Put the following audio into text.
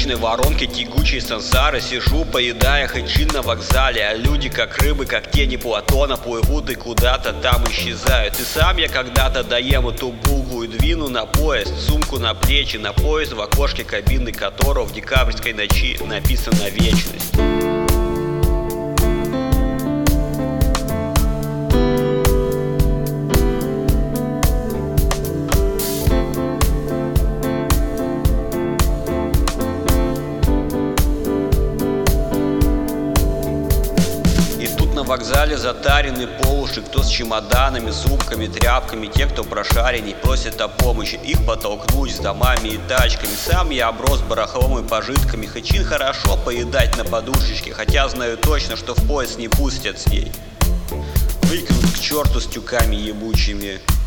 вечной воронке тягучей сансары сижу, поедая хэчин на вокзале. А люди, как рыбы, как тени Платона, плывут и куда-то там исчезают. И сам я когда-то доем эту булгу и двину на поезд, сумку на плечи, на поезд, в окошке кабины которого в декабрьской ночи написана вечность. На вокзале затаренный по уши, кто с чемоданами, сумками, тряпками. Те, кто прошаренней, просят о помощи, их подтолкнуть с домами и тачками. Сам я оброс барахлом и пожитками. Хэчин хорошо поедать на подушечке, хотя знаю точно, что в поезд не пустят с ней. Выкинут к черту с тюками ебучими.